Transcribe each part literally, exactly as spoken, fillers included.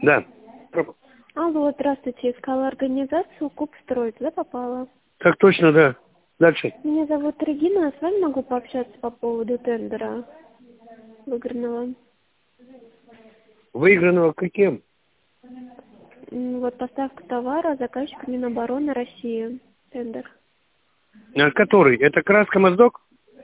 Да. Алло, здравствуйте. Искала организацию Кубстрой. Туда попала. Так точно, да. Дальше. Меня зовут Регина. С вами могу пообщаться по поводу тендера выигранного. Выигранного каким? М, Вот поставка товара, заказчик Минобороны России. Тендер. А, который? Это краска моздок?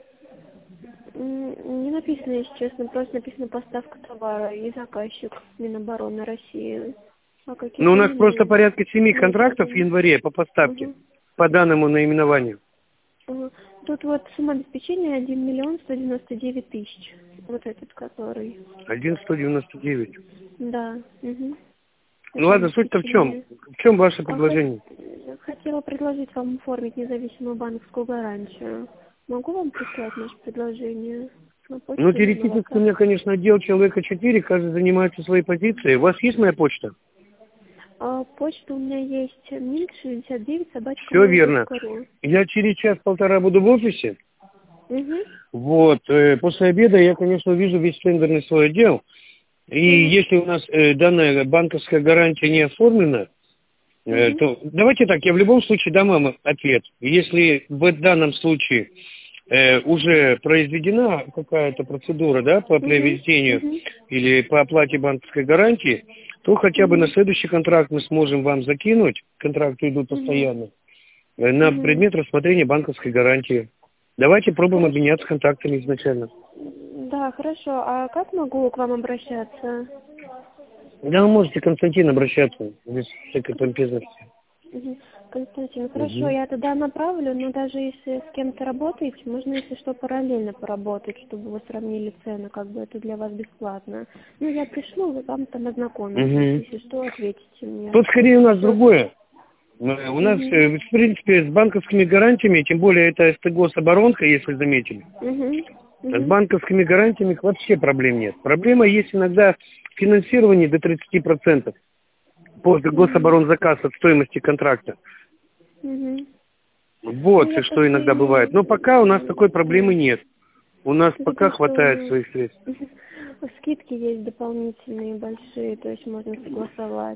М, Не написано, если честно, просто написано поставка товара и заказчик Минобороны России. А какие Ну, у нас просто фамилии? порядка семи Нет, контрактов в пожалуйста. январе по поставке. Угу. По данному наименованию. Ага. Тут вот сумма обеспечения один миллион сто девяносто девять тысяч. Вот этот, который. один сто девяносто девять. Да. Угу. Ну Это ладно, суть-то в чем? обеспечение. В чем ваше А хот- предложение? Хотела предложить вам оформить независимую банковскую гарантию. Могу вам прислать наше предложение на Ну, почту или на теоретически у WhatsApp? меня, конечно, отдел человека четыре, каждый занимается своей позицией. У вас есть моя почта? А, почта у меня есть минт шестьдесят девять собачка Все mail верно. точка ру. Я через час-полтора буду в офисе. Угу. Вот. э, После обеда я, конечно, увижу весь тендерный свой отдел. И Угу. если у нас э, данная банковская гарантия не оформлена, э, Угу. то давайте так, я в любом случае дам вам ответ. Если в данном случае э, уже произведена какая-то процедура, да, по Угу. приобретению Угу. или по оплате банковской гарантии, то хотя бы на Угу. следующий контракт мы сможем вам закинуть, контракты идут Угу. постоянно, э, на Угу. предмет рассмотрения банковской гарантии. Давайте пробуем Хорошо. обменяться контактами изначально. Да, хорошо. А как могу к вам обращаться? Да, вы можете, Константин, обращаться без всякой помпезности. Мгм. Константин, хорошо, Мгм. я тогда направлю, но даже если с кем-то работаете, можно, если что, параллельно поработать, чтобы вы сравнили цены, как бы это для вас бесплатно. Ну, я пришлю, вы вам там ознакомитесь, Мгм. если что, ответите мне. Тут скорее у нас Всё. другое. Э, У нас, Мгм. э, в принципе, с банковскими гарантиями, тем более это СТГОС-оборонка, если заметили, Мгм. с Мгм. банковскими гарантиями вообще проблем нет. Проблема есть иногда в финансировании до тридцати процентов после Мгм. гособоронзаказ от стоимости контракта. Мгм. Ну, Вот я что просто иногда бывает. Но имею... пока у нас такой проблемы Нет. нет. У нас Дело в пока том, хватает что своих средств. скидки есть дополнительные, большие, то есть можно согласовать.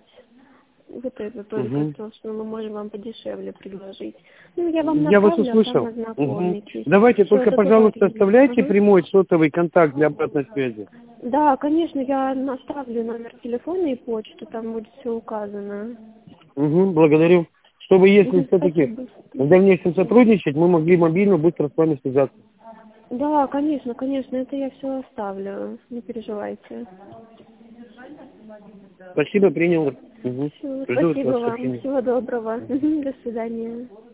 Вот это только Мгм. то, что мы можем вам подешевле предложить. Ну, я вам Я вас направлю, а там услышал. Мгм. ознакомитесь. Давайте Все, только, пожалуйста, договорились. оставляйте Ага. прямой сотовый контакт для обратной связи. Да, конечно, я оставлю номер телефона и почту, там будет все указано. Угу, благодарю. Чтобы, если Мгм, все-таки спасибо. в Мгм. дальнейшем сотрудничать, мы могли мобильно быстро с вами связаться. Да, конечно, конечно, это я все оставлю, не переживайте. Спасибо, принял. Угу. Всё, Жду от спасибо вас вам, сообщения. всего доброго. Мгм. Мгм, до свидания.